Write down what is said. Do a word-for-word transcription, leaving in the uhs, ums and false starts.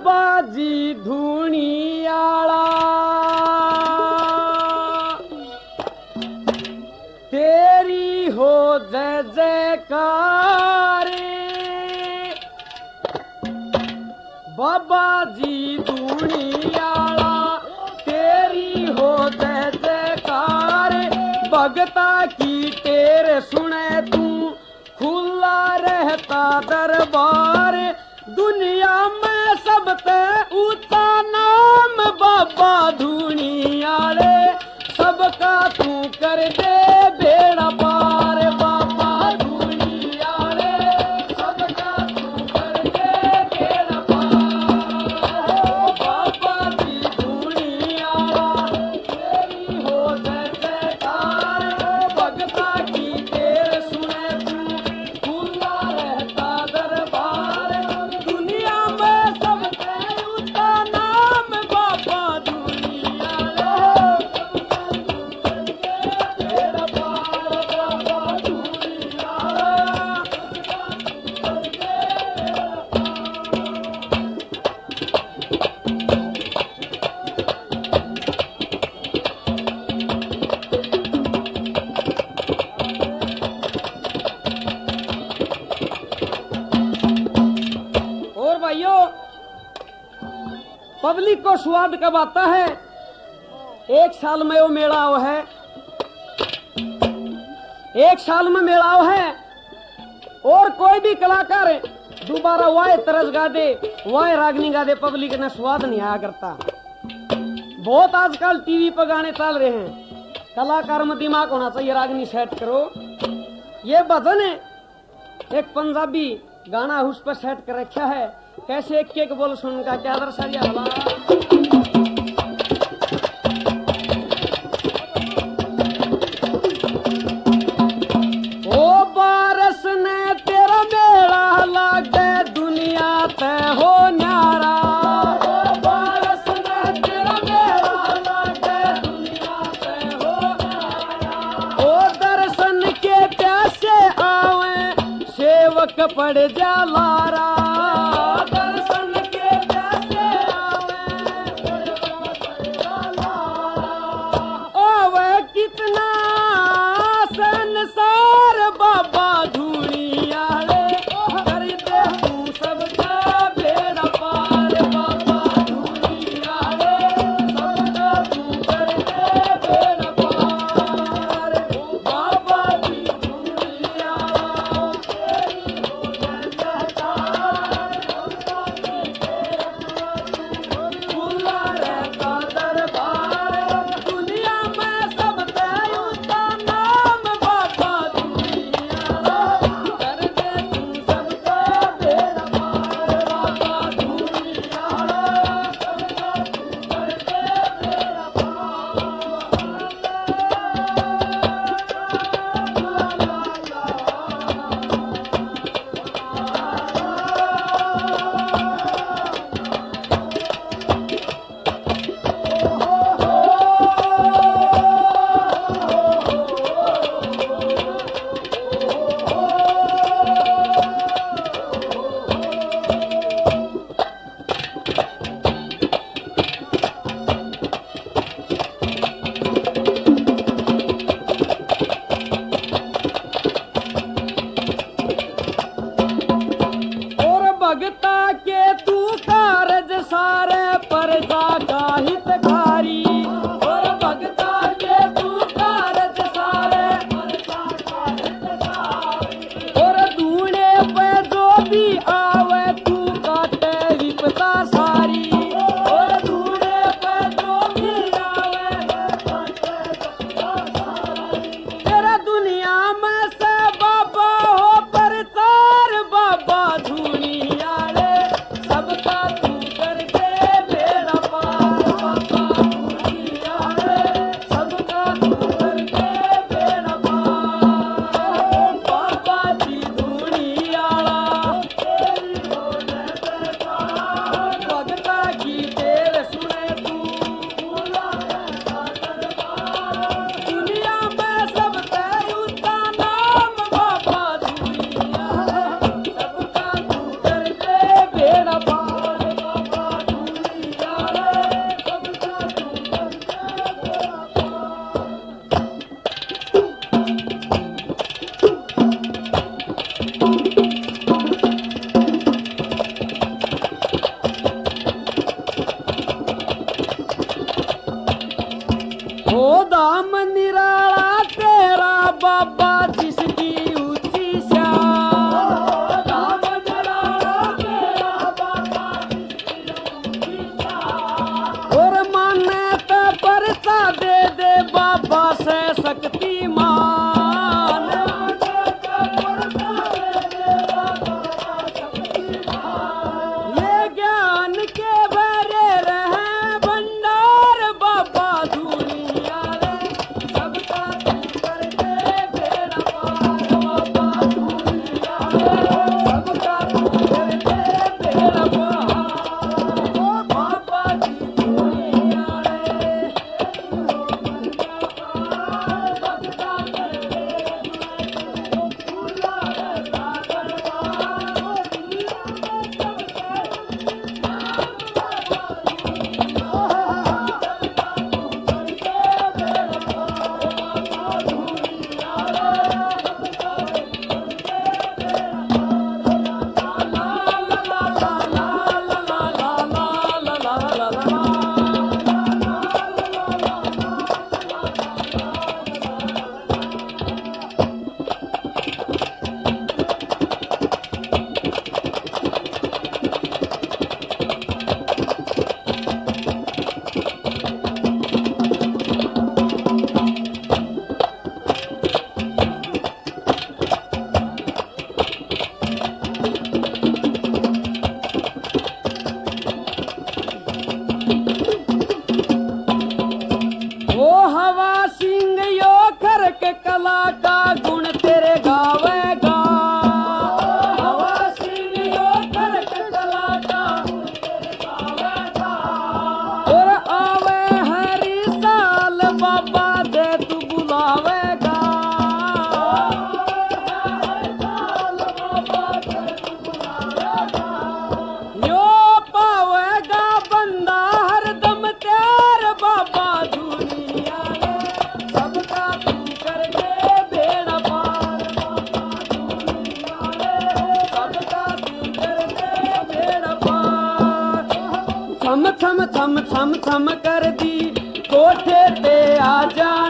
बाबा जी धूणियाला तेरी हो जय जयकार। बाबा जी धूणियाला तेरी हो जय जयकार। भगता की तेरे सुने तू खुला रहता दरबार। दुनिया में सबसे ऊंचा नाम बाबा धूणियाले। सबका तू कर दे बेड़ा पार बाबा धूणियाले। सबका तू कर दे बेड़ा पार। बाबा जी धूणियाला तेरी हो जय जयकार। भगता की तेरे सुने तू खुला रहता दरबार। दुनिया में सबसे ऊंचा नाम बाबा धूणियाले। बेड़ा पार बाबा धूणियाला। और भाइयों, पब्लिक को स्वाद कब आता है? एक साल में वो मेलाव है, एक साल में मेलाव है। और कोई भी कलाकार दोबारा वाय तरस गा दे, वाय रागनी गा दे, पब्लिक ने स्वाद नहीं आया करता। बहुत आजकल टीवी पर गाने चल रहे हैं, कलाकार में दिमाग होना चाहिए, रागनी सेट करो। ये भजन है, एक पंजाबी गाना उस पर सेट कर रखा है। कैसे एक एक बोल सुन का क्या दर्शाया भला। ओ बारस ने तेरा मेला लागे दुनिया ते हो न्यारा। ओ बारस ने तेरा मेला लागे दुनिया ते हो न्यारा। ओ दर्शन के प्यासे आवे सेवक पड़ जा लारा। दर्शन के प्यासे आवे सेवक पड़ जा लारा। ओवे कितना संसार बाबा धूणियाले। कर दे तू सबका बेड़ा पार बाबा धूणियाले। सबका तू कर दे बेड़ा पार। बाबा जी धूणियाला तेरी हो जय जयकार। ओ हवा सिंह यो खरक कला का गुण तेरे गावेगा। हवा सिंह यो खरक कला का गुण तेरे गावेगा। और आवे हरी साल बाबा दे तू बुलावेगा। यो पावेगा बंदा हरदम तेरे बाबा दुनिया में सबका तू कर दे बेड़ा पार। बाबा दुनिया में सबका तू कर दे बेड़ा पार। छम छम छम छम छम कर दी कोठे पे आजा।